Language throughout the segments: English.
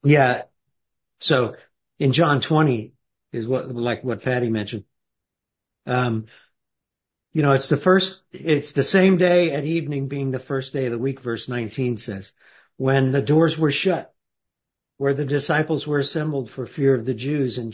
Yeah. So in John 20 is what Fatty mentioned. Um, it's the same day at evening being the first day of the week, verse 19 says, when the doors were shut, where the disciples were assembled for fear of the Jews, and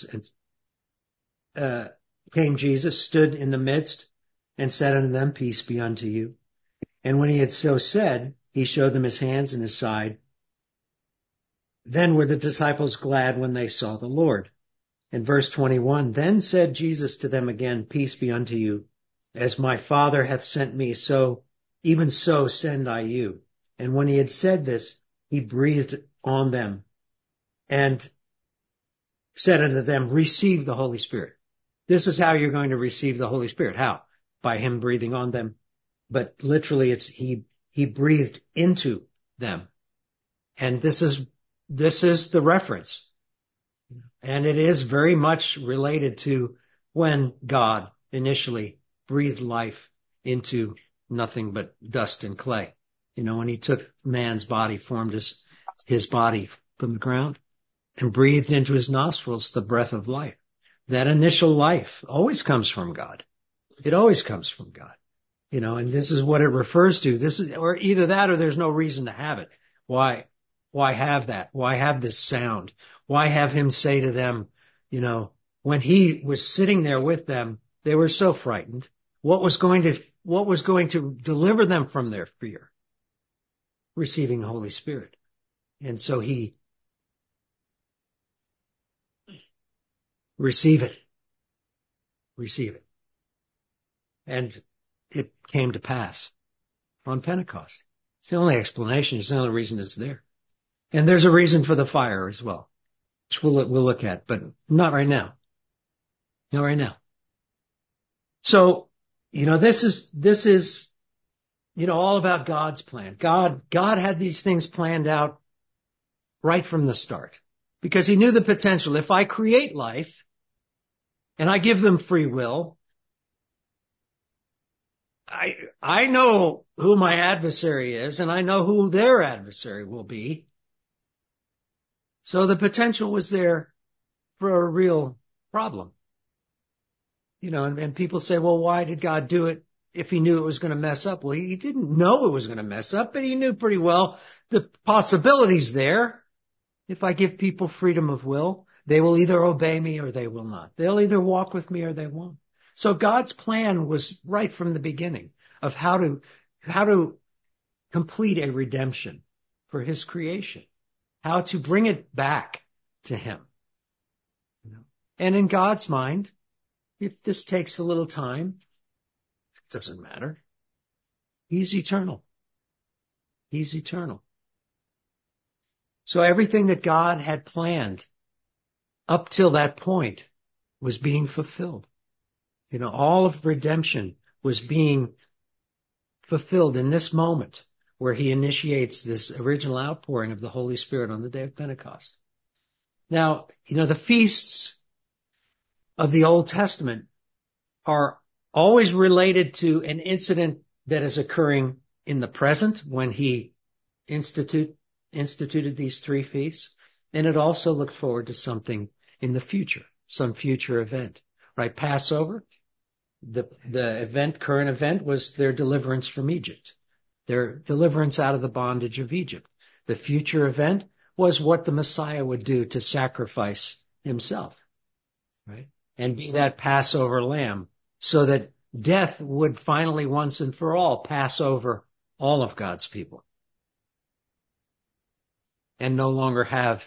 uh, Jesus, stood in the midst and said unto them, peace be unto you. And when he had so said, he showed them his hands and his side. Then were the disciples glad when they saw the Lord. In verse 21, then said Jesus to them again, peace be unto you. As my Father hath sent me, so even so send I you. And when he had said this, he breathed on them and said unto them, receive the Holy Spirit. This is how you're going to receive the Holy Spirit. How? By him breathing on them. But literally he breathed into them. And this is the reference. And it is very much related to when God initially breathed life into nothing but dust and clay. When he took man's body, formed his body from the ground and breathed into his nostrils the breath of life. That initial life always comes from God. It always comes from God. And this is what it refers to. Or either that or there's no reason to have it. Why have that? Why have this sound? Why have him say to them, when he was sitting there with them, they were so frightened. What was going to deliver them from their fear? Receiving the Holy Spirit. And so he receive it. And it came to pass on Pentecost. It's the only explanation. It's the only reason it's there. And there's a reason for the fire as well, which we'll look at, but not right now. Not right now. So, this is, all about God's plan. God had these things planned out right from the start because he knew the potential. If I create life and I give them free will, I know who my adversary is and I know who their adversary will be. So the potential was there for a real problem. And people say, well, why did God do it if he knew it was going to mess up? Well, he didn't know it was going to mess up, but he knew pretty well the possibilities there. If I give people freedom of will, they will either obey me or they will not. They'll either walk with me or they won't. So God's plan was right from the beginning of how to complete a redemption for his creation, how to bring it back to him. And in God's mind, if this takes a little time, it doesn't matter. He's eternal. He's eternal. So everything that God had planned up till that point was being fulfilled. All of redemption was being fulfilled in this moment where he initiates this original outpouring of the Holy Spirit on the day of Pentecost. Now, the feasts of the Old Testament are always related to an incident that is occurring in the present when he instituted these three feasts. And it also looked forward to something in the future, some future event, right? Passover, the current event was their deliverance from Egypt, their deliverance out of the bondage of Egypt. The future event was what the Messiah would do to sacrifice himself, right? And be that Passover lamb so that death would finally once and for all pass over all of God's people and no longer have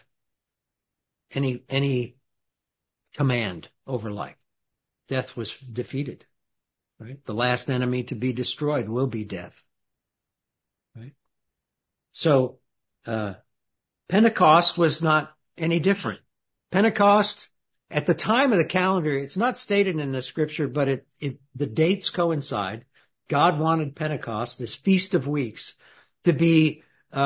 any command over life. Death was defeated, right? The last enemy to be destroyed will be death, right? So, Pentecost was not any different. Pentecost, at the time of the calendar, it's not stated in the scripture, but the dates coincide. God wanted Pentecost, this Feast of Weeks, to be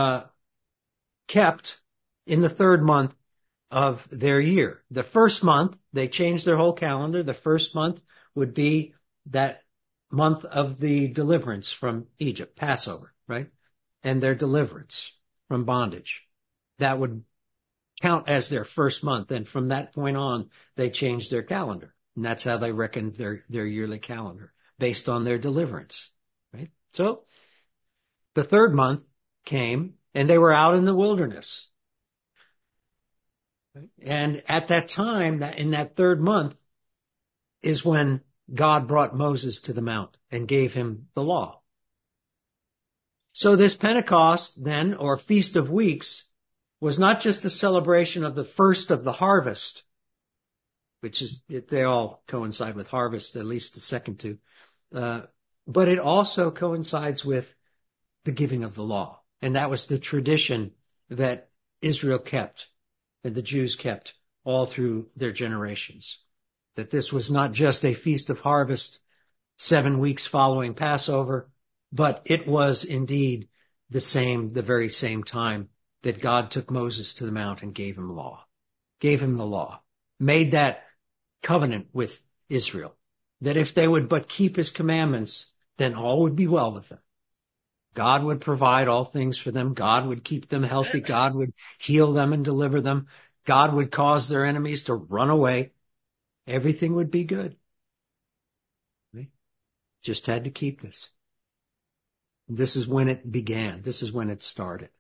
kept in the third month of their year. The first month, they changed their whole calendar. The first month would be that month of the deliverance from Egypt, Passover, right? And their deliverance from bondage. That would count as their first month. And from that point on, they changed their calendar. And that's how they reckoned their yearly calendar, based on their deliverance, right? So the third month came, and they were out in the wilderness. And at that time, in that third month, is when God brought Moses to the mount and gave him the law. So this Pentecost then, or Feast of Weeks, was not just a celebration of the first of the harvest, which is, they all coincide with harvest, at least the second two, but it also coincides with the giving of the law. And that was the tradition that Israel kept and the Jews kept all through their generations. That this was not just a feast of harvest 7 weeks following Passover, but it was indeed the very same time that God took Moses to the mount and gave him the law, made that covenant with Israel, that if they would but keep his commandments, then all would be well with them. God would provide all things for them. God would keep them healthy. God would heal them and deliver them. God would cause their enemies to run away. Everything would be good. Right? Just had to keep this. This is when it began. This is when it started.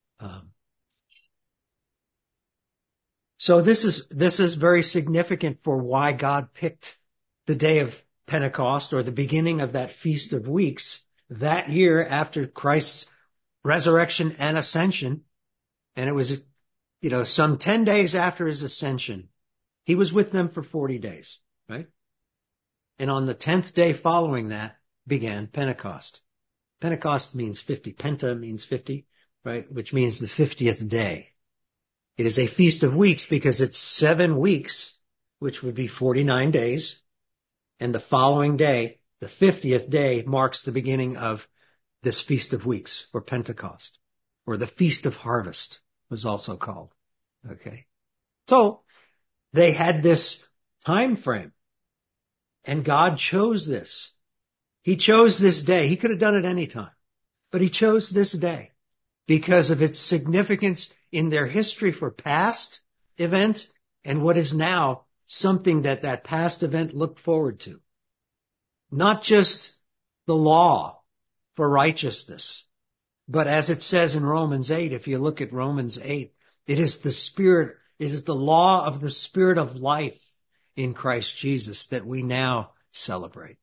So this is very significant for why God picked the day of Pentecost, or the beginning of that Feast of Weeks, that year after Christ's resurrection and ascension. And it was, some 10 days after his ascension. He was with them for 40 days, right? And on the 10th day following that began Pentecost. Pentecost means 50. Penta means 50, right? Which means the 50th day. It is a Feast of Weeks because it's 7 weeks, which would be 49 days. And the following day, the 50th day, marks the beginning of this Feast of Weeks, or Pentecost, or the Feast of Harvest was also called. Okay. So they had this time frame, and God chose this. He chose this day. He could have done it any time, but he chose this day because of its significance in their history for past events and what is now something that past event looked forward to. Not just the law for righteousness, but as it says in Romans 8, if you look at Romans 8, it is the law of the Spirit of life in Christ Jesus that we now celebrate.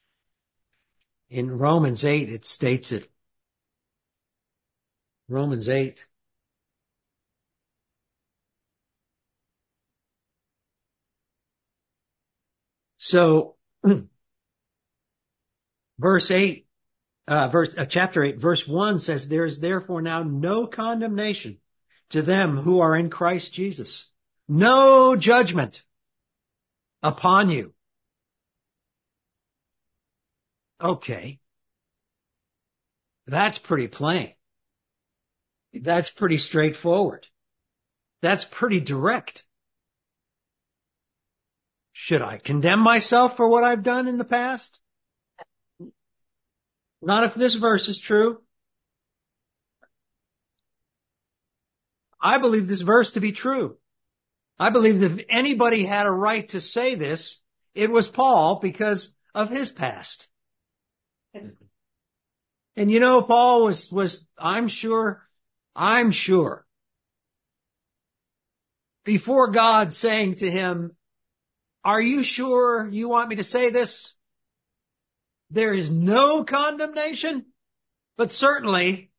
In Romans 8, it states it. Romans 8. So, chapter 8, verse 1 says, there is therefore now no condemnation to them who are in Christ Jesus. No judgment upon you. Okay. That's pretty plain. That's pretty straightforward. That's pretty direct. Should I condemn myself for what I've done in the past? Not if this verse is true. I believe this verse to be true. I believe that if anybody had a right to say this, it was Paul because of his past. And Paul was, I'm sure, before God saying to him, are you sure you want me to say this? There is no condemnation, but certainly,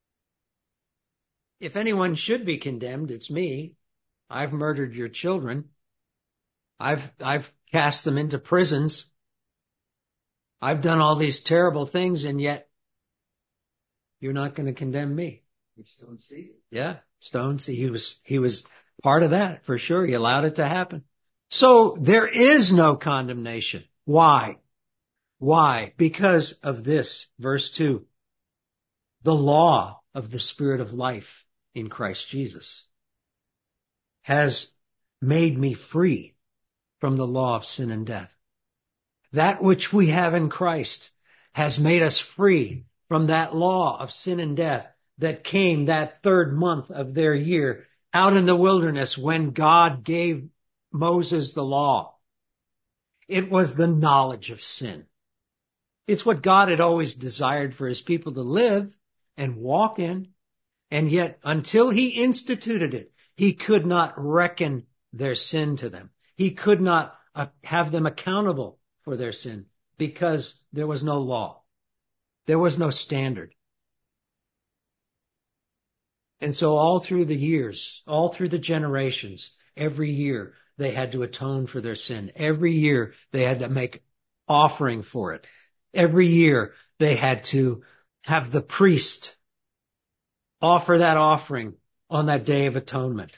if anyone should be condemned, it's me. I've murdered your children. I've cast them into prisons. I've done all these terrible things, and yet you're not going to condemn me. Stone Sea? Yeah, Stone Sea. He was part of that for sure. He allowed it to happen. So there is no condemnation. Why? Why? Because of this, verse 2. The law of the Spirit of life in Christ Jesus has made me free from the law of sin and death. That which we have in Christ has made us free from that law of sin and death that came that third month of their year out in the wilderness when God gave Moses the law. It was the knowledge of sin. It's what God had always desired for his people to live and walk in. And yet, until he instituted it, he could not reckon their sin to them. He could not have them accountable for their sin because there was no law. There was no standard. And so all through the years, all through the generations, every year they had to atone for their sin. Every year they had to make offering for it. Every year they had to have the priest offer that offering on that Day of Atonement.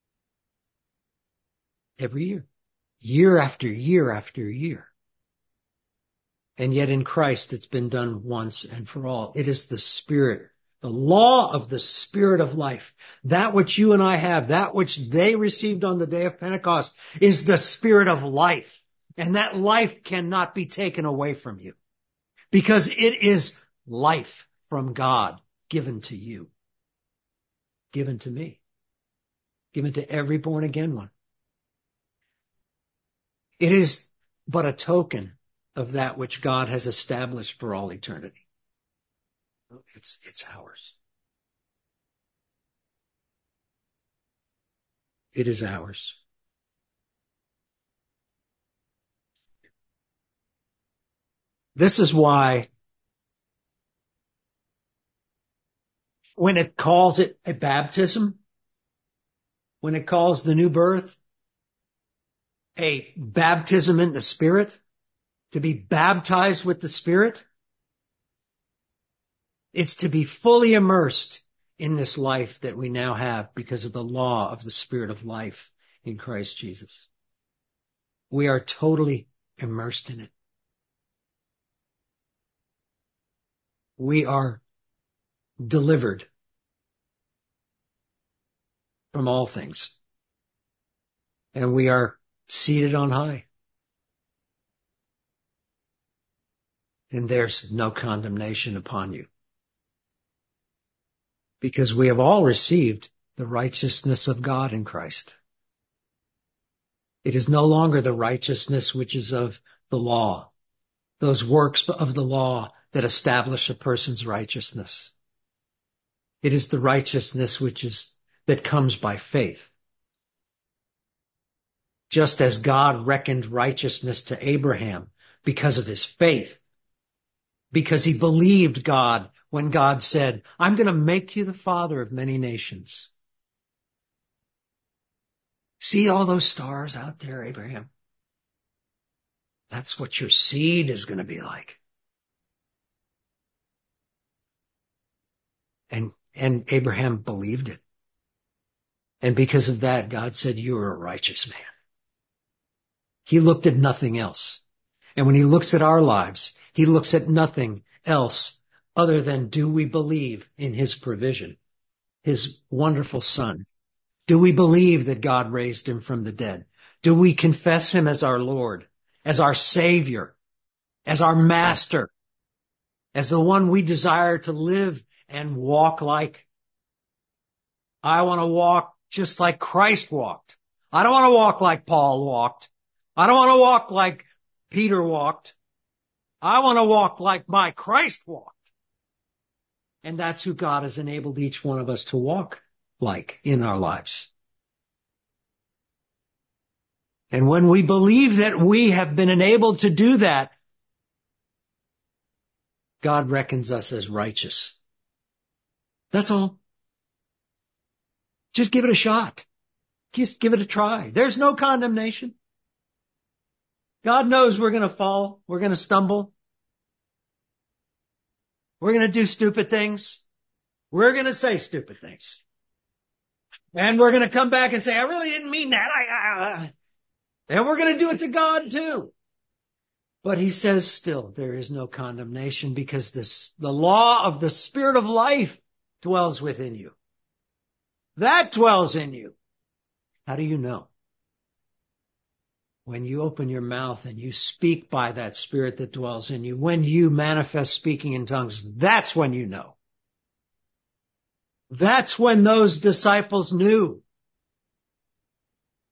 Every year. Year after year after year. And yet in Christ it's been done once and for all. It is the Spirit, the law of the Spirit of life. That which you and I have, that which they received on the day of Pentecost is the Spirit of life. And that life cannot be taken away from you because it is life from God given to you, given to me, given to every born again one. It is but a token of that which God has established for all eternity. It's ours. It is ours. This is why when it calls it a baptism, when it calls the new birth a baptism in the Spirit, to be baptized with the Spirit, it's to be fully immersed in this life that we now have because of the law of the Spirit of life in Christ Jesus. We are totally immersed in it. We are delivered from all things. And we are seated on high. And there's no condemnation upon you. Because we have all received the righteousness of God in Christ. It is no longer the righteousness which is of the law, those works of the law that establish a person's righteousness. It is the righteousness that comes by faith. Just as God reckoned righteousness to Abraham because of his faith, because he believed God when God said, I'm going to make you the father of many nations. See all those stars out there, Abraham? That's what your seed is going to be like. And Abraham believed it. And because of that, God said, you're a righteous man. He looked at nothing else. And when he looks at our lives, he looks at nothing else other than, do we believe in his provision, his wonderful Son? Do we believe that God raised him from the dead? Do we confess him as our Lord, as our Savior, as our Master, as the one we desire to live and walk like? I want to walk just like Christ walked. I don't want to walk like Paul walked. I don't want to walk like Peter walked. I want to walk like my Christ walked. And that's who God has enabled each one of us to walk like in our lives. And when we believe that we have been enabled to do that, God reckons us as righteous. That's all. Just give it a shot. Just give it a try. There's no condemnation. God knows we're going to fall. We're going to stumble. We're going to do stupid things. We're going to say stupid things. And we're going to come back and say, I really didn't mean that. And we're going to do it to God too. But he says still, there is no condemnation because the law of the Spirit of life dwells within you. That dwells in you. How do you know? When you open your mouth and you speak by that Spirit that dwells in you, when you manifest speaking in tongues, that's when you know. That's when those disciples knew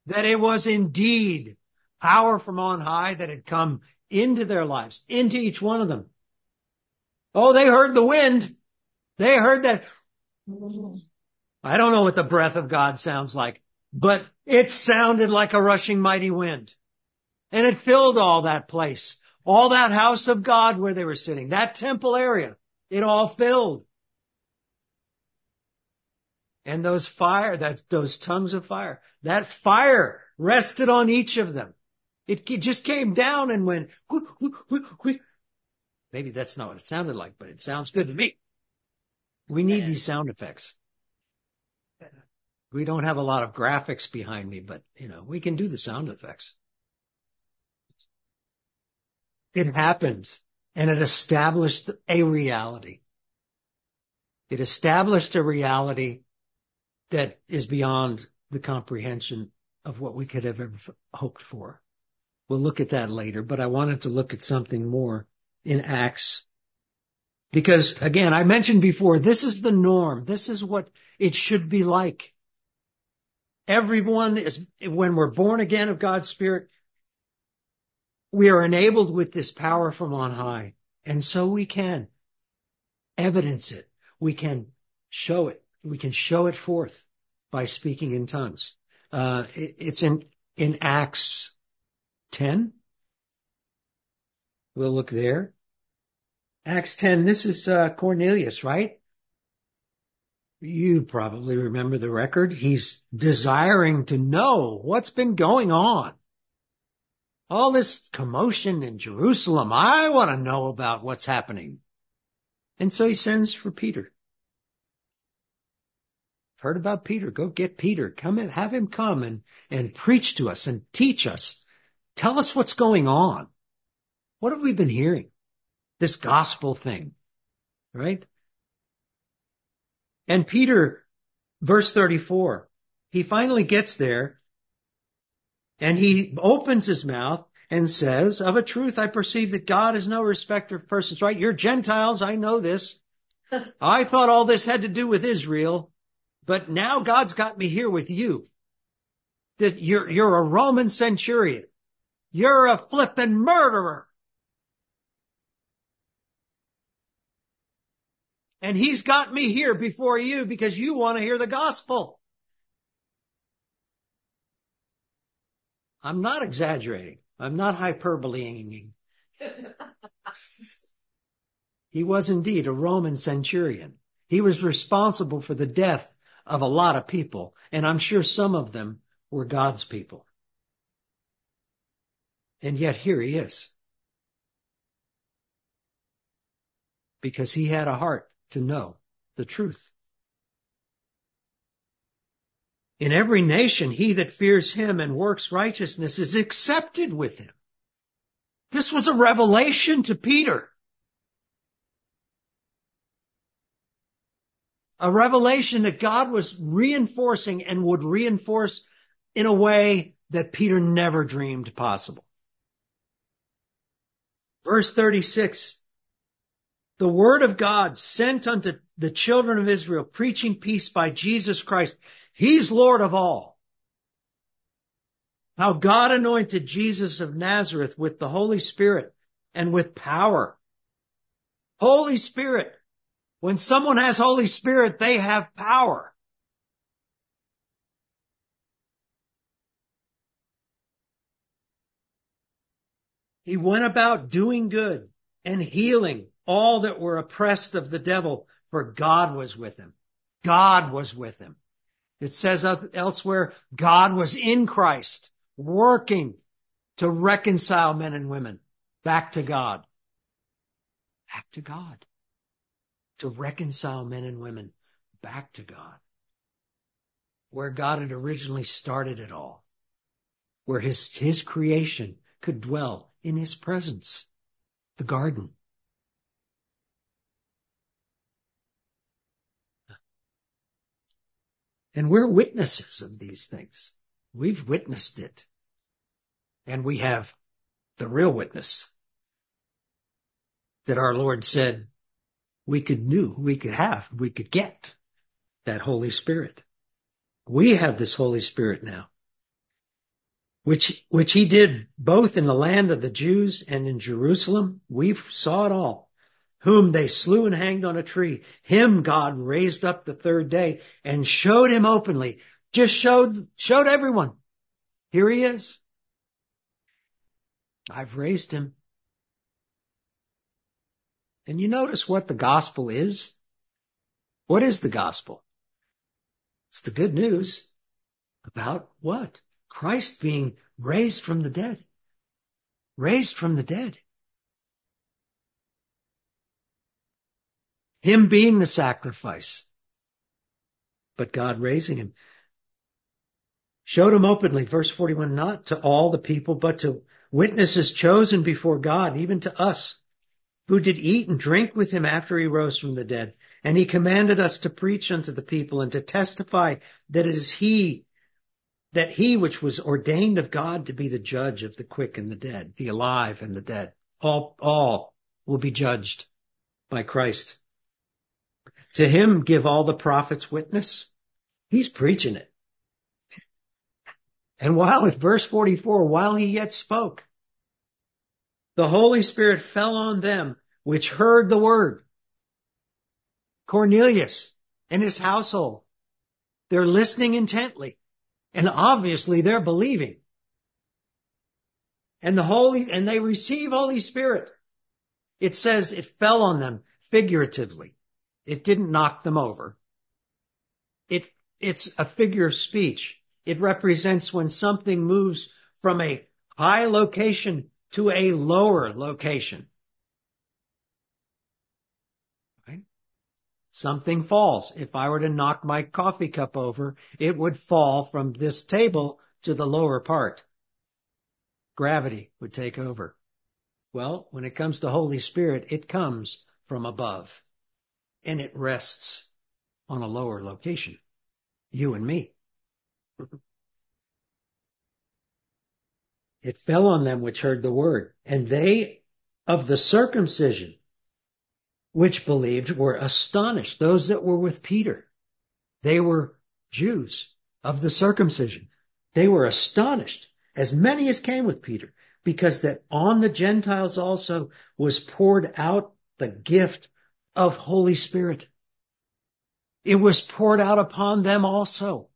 that it was indeed power from on high that had come into their lives, into each one of them. Oh, they heard the wind. They heard that. I don't know what the breath of God sounds like, but it sounded like a rushing mighty wind. And it filled all that place, all that house of God where they were sitting, that temple area, it all filled. And those tongues of fire, that fire rested on each of them. It just came down and went, whoo, whoo, whoo, whoo. Maybe that's not what it sounded like, but it sounds good to me. We need these sound effects. We don't have a lot of graphics behind me, but we can do the sound effects. It happened, and it established a reality. It established a reality that is beyond the comprehension of what we could have ever hoped for. We'll look at that later, but I wanted to look at something more in Acts. Because, again, I mentioned before, this is the norm. This is what it should be like. Everyone is, when we're born again of God's Spirit, we are enabled with this power from on high. And so we can evidence it. We can show it. We can show it forth by speaking in tongues. It's in Acts 10. We'll look there. Acts 10, this is Cornelius, right? You probably remember the record. He's desiring to know what's been going on. All this commotion in Jerusalem. I want to know about what's happening. And so he sends for Peter. Heard about Peter. Go get Peter. Come and have him come and preach to us and teach us. Tell us what's going on. What have we been hearing? This gospel thing, right? And Peter, verse 34, he finally gets there and he opens his mouth and says, of a truth, I perceive that God is no respecter of persons, right? You're Gentiles. I know this. I thought all this had to do with Israel, but now God's got me here with you. That you're a Roman centurion. You're a flippin' murderer. And he's got me here before you because you want to hear the gospel. I'm not exaggerating. I'm not hyperbolating. He was indeed a Roman centurion. He was responsible for the death of a lot of people, and I'm sure some of them were God's people. And yet here he is. Because he had a heart to know the truth. In every nation, he that fears him and works righteousness is accepted with him. This was a revelation to Peter. A revelation that God was reinforcing and would reinforce in a way that Peter never dreamed possible. Verse 36. The word of God sent unto the children of Israel, preaching peace by Jesus Christ. He's Lord of all. How God anointed Jesus of Nazareth with the Holy Spirit and with power. Holy Spirit. When someone has Holy Spirit, they have power. He went about doing good and healing all that were oppressed of the devil, for God was with him. God was with him. It says elsewhere, God was in Christ, working to reconcile men and women back to God. Back to God. To reconcile men and women back to God. Where God had originally started it all. Where his creation could dwell in his presence. The garden. And we're witnesses of these things. We've witnessed it. And we have the real witness that our Lord said we could get that Holy Spirit. We have this Holy Spirit now. which he did both in the land of the Jews and in Jerusalem. We saw it all. Whom they slew and hanged on a tree. Him God raised up the third day and showed him openly. Just showed everyone. Here he is. I've raised him. And you notice what the gospel is? What is the gospel? It's the good news about what? Christ being raised from the dead. Raised from the dead. Him being the sacrifice. But God raising him. Showed him openly, verse 41, not to all the people, but to witnesses chosen before God, even to us, who did eat and drink with him after he rose from the dead. And he commanded us to preach unto the people and to testify that it is he which was ordained of God to be the judge of the quick and the dead, the alive and the dead. All will be judged by Christ. To him give all the prophets witness. He's preaching it. And while at verse 44, while he yet spoke, the Holy Spirit fell on them which heard the word. Cornelius and his household. They're listening intently. And obviously they're believing. And they receive Holy Spirit. It says it fell on them figuratively. It didn't knock them over. It's a figure of speech. It represents when something moves from a high location to a lower location. Right? Something falls. If I were to knock my coffee cup over, it would fall from this table to the lower part. Gravity would take over. Well, when it comes to Holy Spirit, it comes from above and it rests on a lower location. You and me. It fell on them which heard the word, and they of the circumcision which believed were astonished. Those that were with Peter, they were Jews of the circumcision. They were astonished, as many as came with Peter, because that on the Gentiles also was poured out the gift of Holy Spirit. It was poured out upon them also.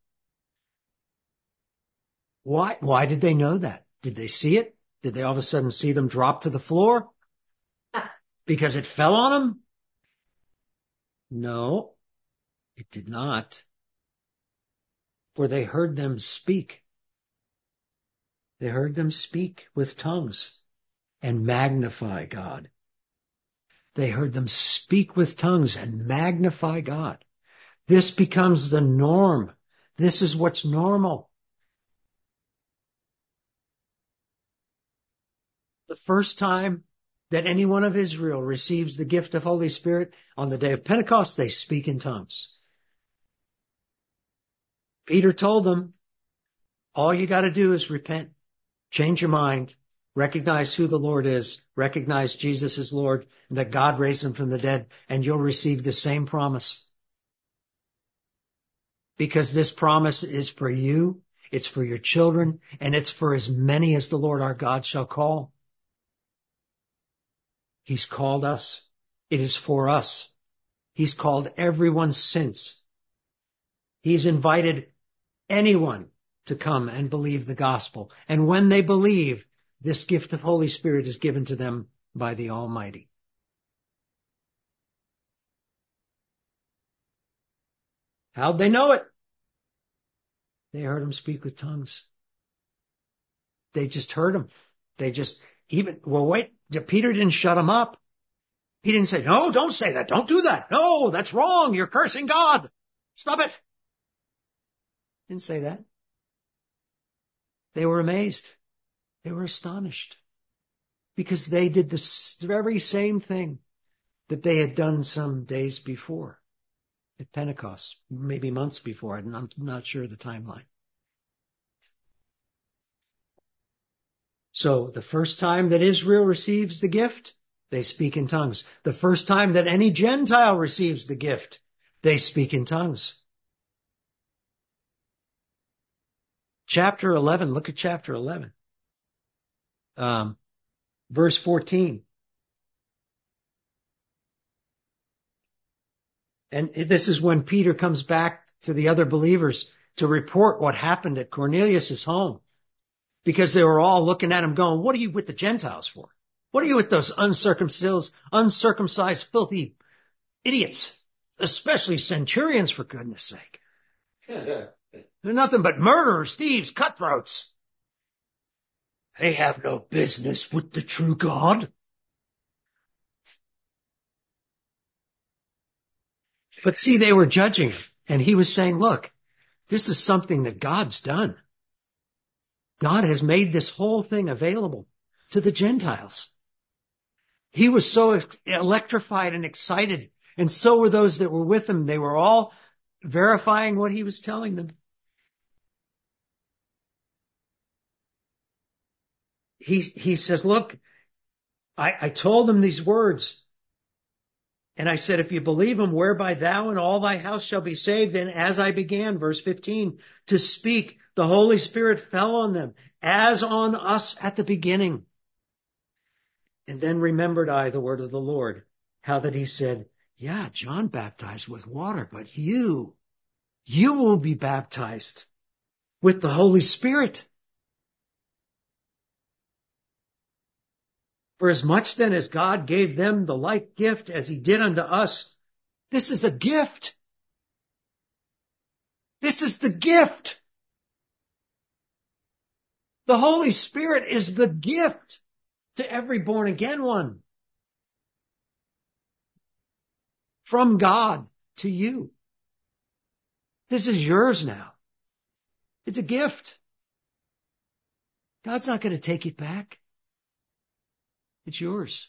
Why did they know that? Did they see it? Did they all of a sudden see them drop to the floor? Because it fell on them? No, it did not. For they heard them speak. They heard them speak with tongues and magnify God. They heard them speak with tongues and magnify God. This becomes the norm. This is what's normal. The first time that any one of Israel receives the gift of Holy Spirit on the day of Pentecost, they speak in tongues. Peter told them, all you got to do is repent, change your mind, recognize who the Lord is, recognize Jesus is Lord, and that God raised him from the dead, and you'll receive the same promise. Because this promise is for you, it's for your children, and it's for as many as the Lord our God shall call. He's called us. It is for us. He's called everyone since. He's invited anyone to come and believe the gospel. And when they believe, this gift of Holy Spirit is given to them by the Almighty. How'd they know it? They heard him speak with tongues. They just heard him. Peter didn't shut him up. He didn't say, no, don't say that. Don't do that. No, that's wrong. You're cursing God. Stop it. Didn't say that. They were amazed. They were astonished because they did the very same thing that they had done some days before at Pentecost, maybe months before. I'm not sure of the timeline. So the first time that Israel receives the gift, they speak in tongues. The first time that any Gentile receives the gift, they speak in tongues. Chapter 11, look at chapter 11. Verse 14. And this is when Peter comes back to the other believers to report what happened at Cornelius's home, because they were all looking at him going, what are you with the Gentiles for? What are you with those uncircumcised, filthy idiots, especially centurions, for goodness sake? They're nothing but murderers, thieves, cutthroats. They have no business with the true God. But see, they were judging him, and he was saying, look, this is something that God's done. God has made this whole thing available to the Gentiles. He was so electrified and excited, and so were those that were with him. They were all verifying what he was telling them. He says, look, I told them these words. And I said, if you believe him, whereby thou and all thy house shall be saved. And as I began, verse 15, to speak, the Holy Spirit fell on them as on us at the beginning. And then remembered I the word of the Lord, how that he said, yeah, John baptized with water, but you will be baptized with the Holy Spirit. For as much then as God gave them the like gift as he did unto us, this is a gift. This is the gift. The Holy Spirit is the gift to every born again one. From God to you. This is yours now. It's a gift. God's not going to take it back. It's yours.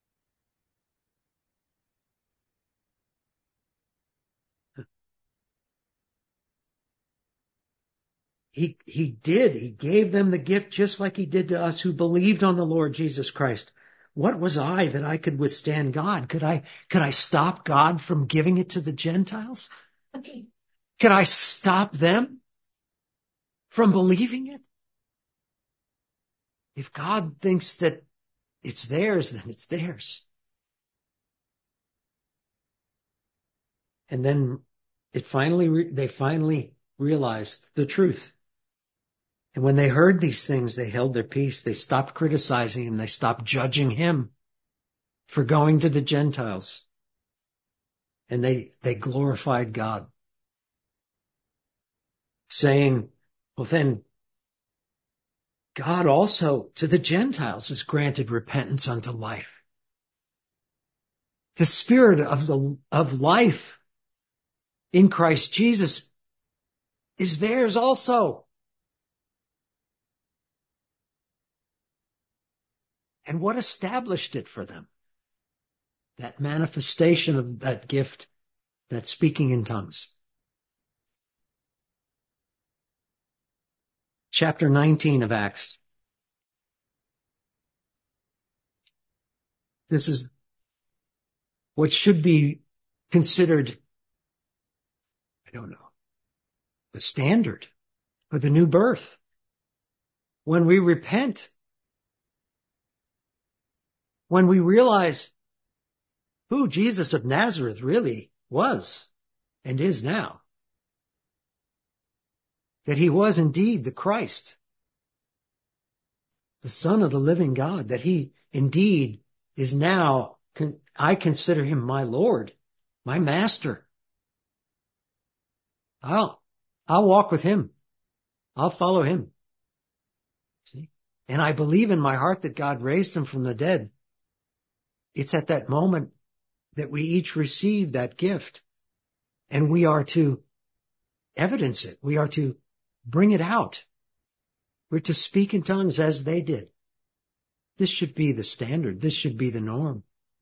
He gave them the gift just like he did to us who believed on the Lord Jesus Christ. What was I that I could withstand God? Could I stop God from giving it to the Gentiles? Could I stop them from believing it? If God thinks that it's theirs, then it's theirs. And then they finally realized the truth. And when they heard these things, they held their peace. They stopped criticizing him. They stopped judging him for going to the Gentiles. And they glorified God, saying, well, then God also to the Gentiles has granted repentance unto life. The Spirit of life in Christ Jesus is theirs also. And what established it for them? That manifestation of that gift, that speaking in tongues. Chapter 19 of Acts. This is what should be considered, the standard for the new birth. When we repent, when we realize who Jesus of Nazareth really was and is now, that he was indeed the Christ, the Son of the living God, that he indeed is now, I consider him my Lord, my Master. I'll walk with him. I'll follow him. See? And I believe in my heart that God raised him from the dead. It's at that moment that we each receive that gift, and we are to evidence it. We are to bring it out. We're to speak in tongues as they did. This should be the standard. This should be the norm.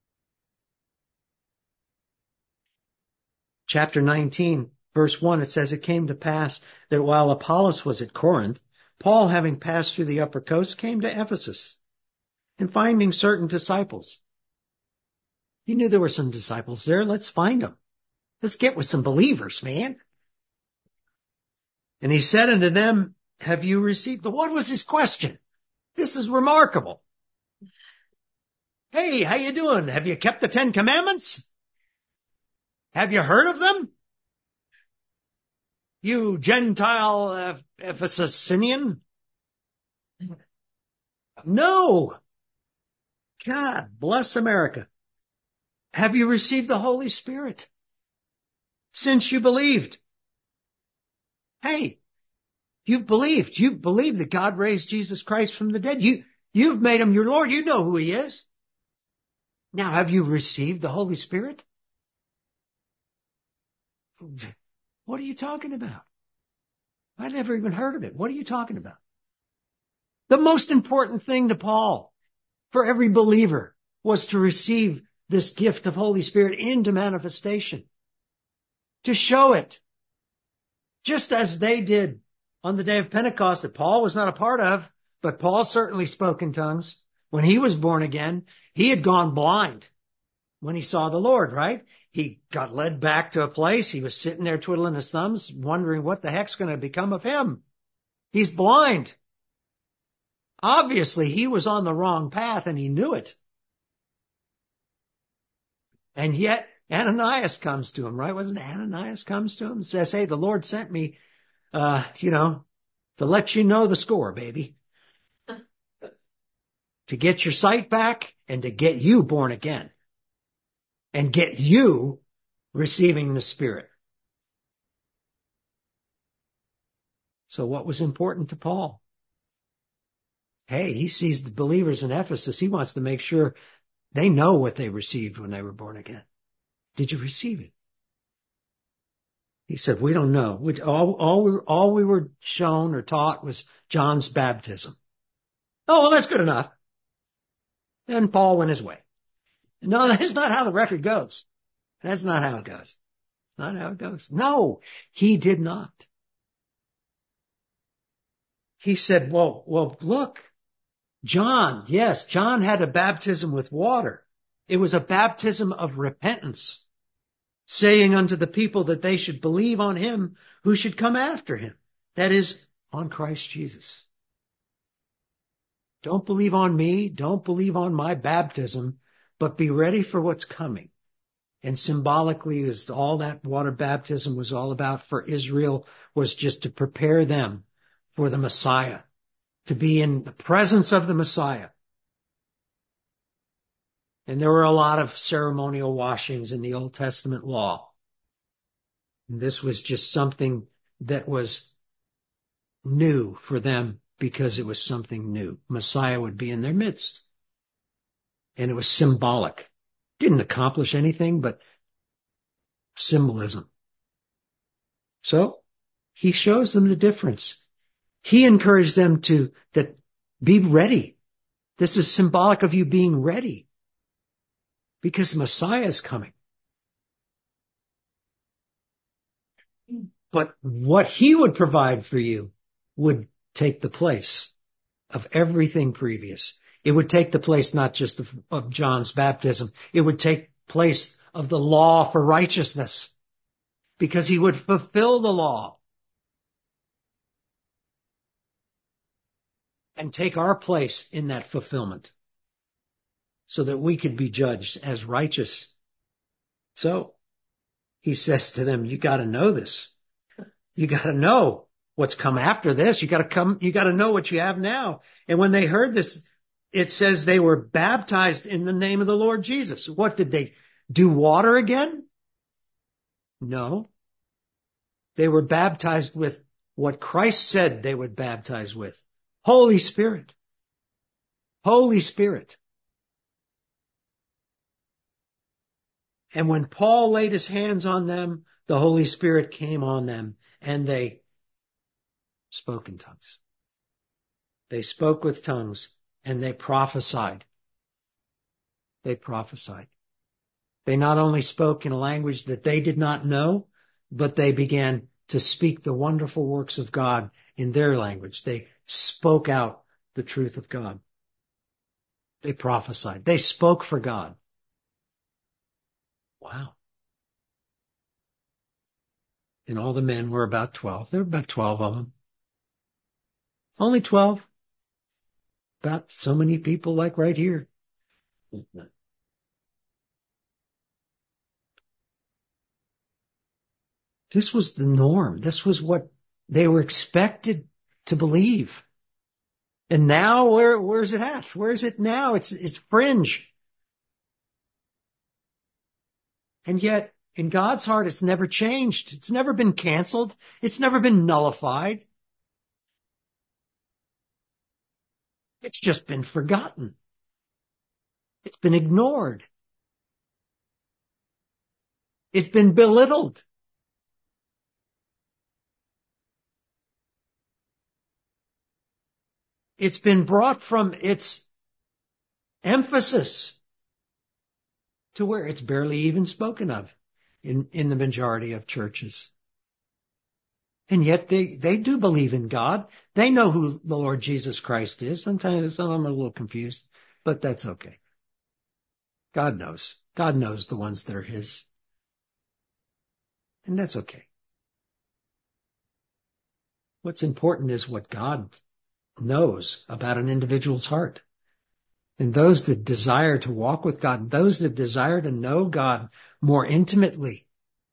Chapter 19, verse 1, it says, it came to pass that while Apollos was at Corinth, Paul, having passed through the upper coast, came to Ephesus, and finding certain disciples. He knew there were some disciples there. Let's find them. Let's get with some believers, man. And he said unto them, have you received? What was his question? This is remarkable. Hey, how you doing? Have you kept the 10 Commandments? Have you heard of them? You Gentile Ephesinian? No. God bless America. Have you received the Holy Spirit since you believed? Hey, you've believed. You believe that God raised Jesus Christ from the dead. You've made him your Lord. You know who he is. Now, have you received the Holy Spirit? What are you talking about? I never even heard of it. What are you talking about? The most important thing to Paul for every believer was to receive this gift of Holy Spirit into manifestation, to show it, just as they did on the day of Pentecost that Paul was not a part of, but Paul certainly spoke in tongues. When he was born again, he had gone blind when he saw the Lord, right? He got led back to a place. He was sitting there twiddling his thumbs, wondering what the heck's going to become of him. He's blind. Obviously, he was on the wrong path and he knew it. And yet Ananias comes to him, right? Wasn't it Ananias comes to him and says, hey, the Lord sent me, to let you know the score, baby. To get your sight back and to get you born again and get you receiving the Spirit. So what was important to Paul? Hey, he sees the believers in Ephesus. He wants to make sure they know what they received when they were born again. Did you receive it? He said, we don't know. All we were shown or taught was John's baptism. Oh, well, that's good enough. And Paul went his way. No, that's not how the record goes. That's not how it goes. Not how it goes. No, he did not. He said, well, look, John, yes, John had a baptism with water. It was a baptism of repentance, saying unto the people that they should believe on him who should come after him. That is, on Christ Jesus. Don't believe on me. Don't believe on my baptism, but be ready for what's coming. And symbolically, is all that water baptism was all about for Israel was just to prepare them for the Messiah, to be in the presence of the Messiah. And there were a lot of ceremonial washings in the Old Testament law. And this was just something that was new for them because it was something new. Messiah would be in their midst. And it was symbolic. Didn't accomplish anything but symbolism. So he shows them the difference. He encouraged them to be ready. This is symbolic of you being ready because Messiah is coming. But what he would provide for you would take the place of everything previous. It would take the place not just of John's baptism. It would take place of the law for righteousness because he would fulfill the law and take our place in that fulfillment so that we could be judged as righteous. So he says to them, you got to know this. You got to know what's come after this. You got to know what you have now. And when they heard this, it says they were baptized in the name of the Lord Jesus. What did they do? Water again? No. They were baptized with what Christ said they would baptize with. Holy Spirit. Holy Spirit. And when Paul laid his hands on them, the Holy Spirit came on them and they spoke in tongues. They spoke with tongues and they prophesied. They prophesied. They not only spoke in a language that they did not know, but they began to speak the wonderful works of God in their language. They spoke out the truth of God. They prophesied. They spoke for God. Wow. And all the men were about 12. There were about 12 of them. Only 12. About so many people like right here. This was the norm. This was what they were expected to believe. And now where's it at? Where is it now? It's fringe. And yet in God's heart, it's never changed. It's never been canceled. It's never been nullified. It's just been forgotten. It's been ignored. It's been belittled. It's been brought from its emphasis to where it's barely even spoken of in the majority of churches. And yet they do believe in God. They know who the Lord Jesus Christ is. Sometimes some of them are a little confused, but that's okay. God knows. God knows the ones that are his. And that's okay. What's important is what God knows about an individual's heart. And those that desire to walk with God, those that desire to know God more intimately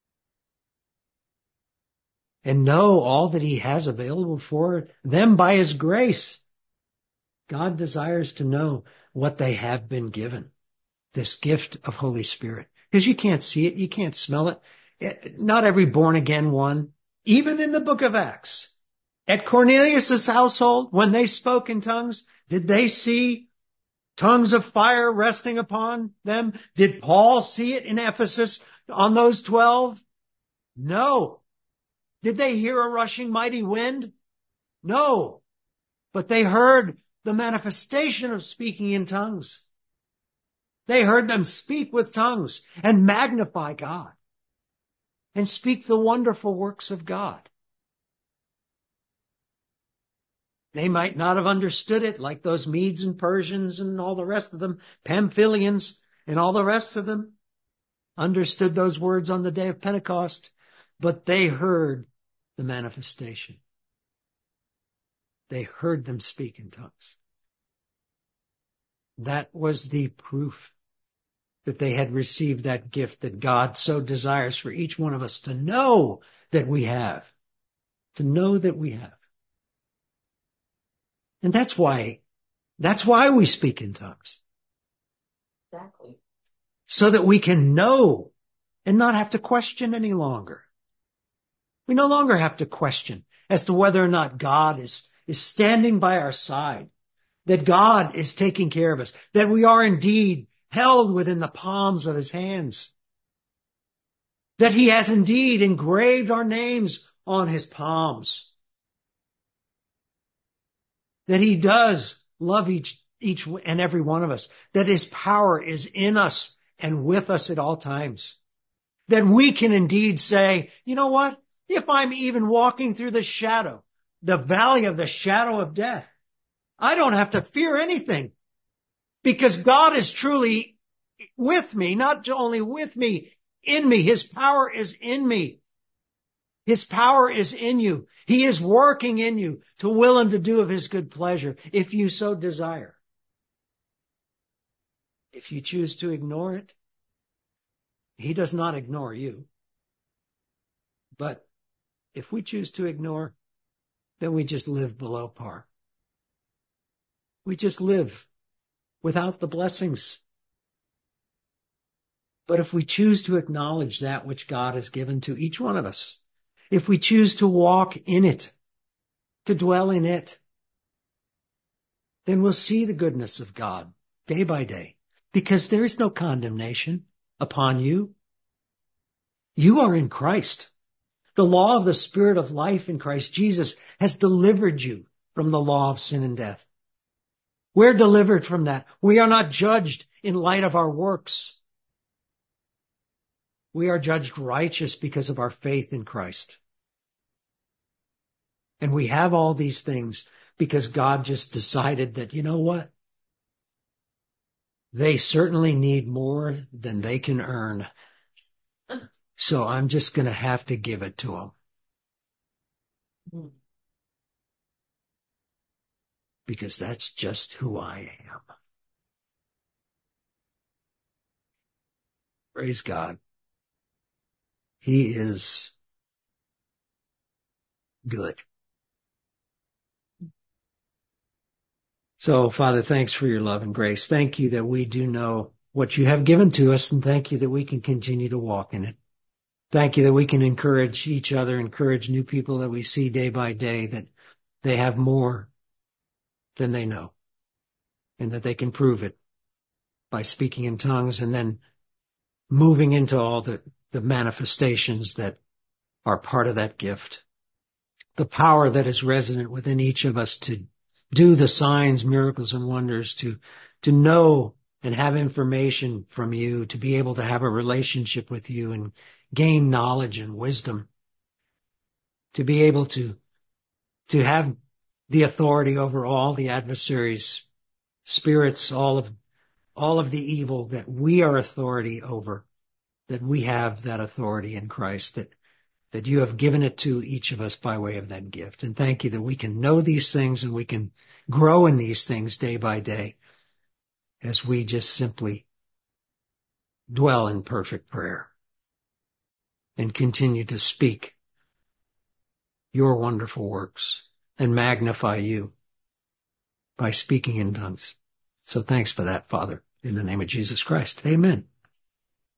and know all that he has available for them by his grace, God desires to know what they have been given, this gift of Holy Spirit. Because you can't see it, you can't smell it. Not every born again one, even in the book of Acts, at Cornelius' household, when they spoke in tongues, did they see tongues of fire resting upon them? Did Paul see it in Ephesus on those 12? No. Did they hear a rushing mighty wind? No. But they heard the manifestation of speaking in tongues. They heard them speak with tongues and magnify God and speak the wonderful works of God. They might not have understood it like those Medes and Persians and all the rest of them, Pamphylians and all the rest of them understood those words on the day of Pentecost, but they heard the manifestation. They heard them speak in tongues. That was the proof that they had received that gift that God so desires for each one of us to know that we have. To know that we have. And that's why we speak in tongues. Exactly. So that we can know and not have to question any longer. We no longer have to question as to whether or not God is standing by our side, that God is taking care of us, that we are indeed held within the palms of his hands, that he has indeed engraved our names on his palms, that he does love each and every one of us, that his power is in us and with us at all times, that we can indeed say, you know what? If I'm even walking through the valley of the shadow of death, I don't have to fear anything because God is truly with me, not only with me, in me. His power is in me. His power is in you. He is working in you to will and to do of his good pleasure, if you so desire. If you choose to ignore it, he does not ignore you. But if we choose to ignore, then we just live below par. We just live without the blessings. But if we choose to acknowledge that which God has given to each one of us, if we choose to walk in it, to dwell in it, then we'll see the goodness of God day by day, because there is no condemnation upon you. You are in Christ. The law of the Spirit of life in Christ Jesus has delivered you from the law of sin and death. We're delivered from that. We are not judged in light of our works. We are judged righteous because of our faith in Christ. And we have all these things because God just decided that, you know what? They certainly need more than they can earn. So I'm just going to have to give it to them. because that's just who I am. Praise God. He is good. So, Father, thanks for your love and grace. Thank you that we do know what you have given to us, and thank you that we can continue to walk in it. Thank you that we can encourage each other, encourage new people that we see day by day, that they have more than they know, and that they can prove it by speaking in tongues and then moving into all the manifestations that are part of that gift. The power that is resident within each of us to do the signs, miracles, and wonders, to know and have information from you, to be able to have a relationship with you and gain knowledge and wisdom, to be able to have the authority over all the adversaries' spirits, all of the evil that we are authority over, that we have that authority in Christ, that you have given it to each of us by way of that gift. And thank you that we can know these things and we can grow in these things day by day as we just simply dwell in perfect prayer and continue to speak your wonderful works and magnify you by speaking in tongues. So thanks for that, Father, in the name of Jesus Christ. Amen.